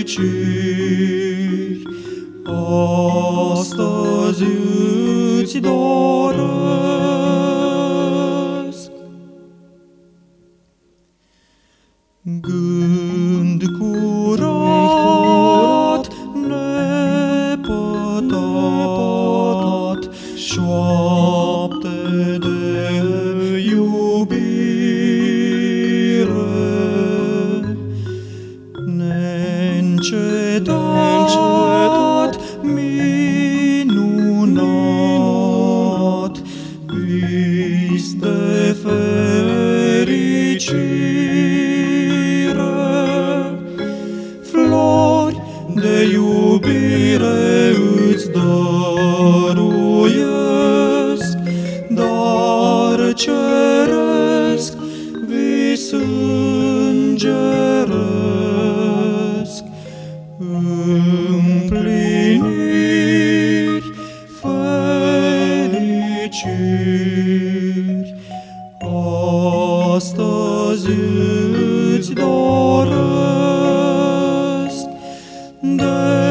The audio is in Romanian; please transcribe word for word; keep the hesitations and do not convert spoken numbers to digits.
fericiri, astăzi îți doresc. Gând curat, nepătat, șoapte de iubire, neîncetat, minunat, vis de fericire. Flori de iubire îți dăruiesc, dar ceresc, vis îngeresc, împliniri, fericiri. Astăzi îți doresc de